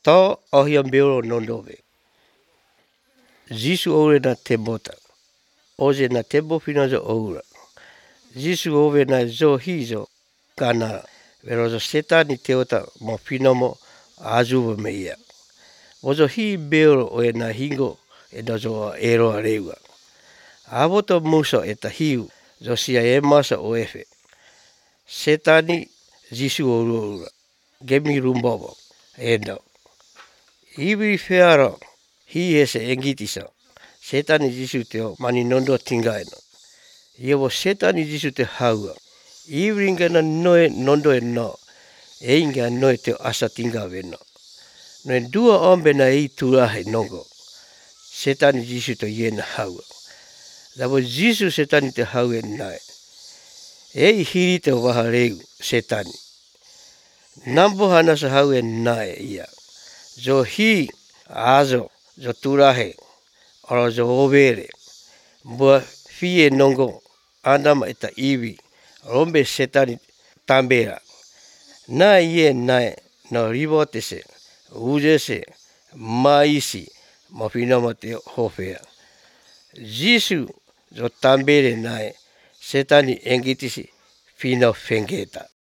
To ohiam beoro nondove. Jisu ore na tebota. Oze na tebo fina zo oura. Jisu ove na zo hizo kana. Verozo setani teota mo finomo azuva meia. Ozo hi beoro oe na hingo e dozo ero arewa. Avoto muso eta hiu zo sia emasa oefe. Setani Jisu oura. Gemi rumbobo. Endo. Iwi fearo. Hi ese engitisa. Setani Jisu teo mani nondo tingaino. Iewo setani Jisu te haua. Iwringa na noe nondo e no. Einga noe teo asa tinga veno. Noe dua ombe na ei turahe nongo. Setani Jisu te iena haua. Labo Jisu setani te haue nae. Ei hiri te wahareu setani. Nambo hana sa haue nae ia. Zo hi azo zo turahe. Oro zo overe. Bua fie nongo. Andama eta iwi. Rombe setani tambera. Na ie nae no ribotese. Uzese. Maisi. Mopinoma te hofea. Jisu zo tambere nae. Setani engitisi. Fino fengeta.